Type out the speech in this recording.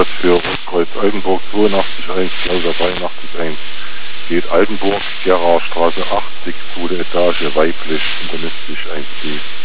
für Ostkreuz Altenburg 82.1, Klauser 83.1. Geht Altenburg, Gerauer Straße 80, 2. Etage, weiblich, internistisch 1b.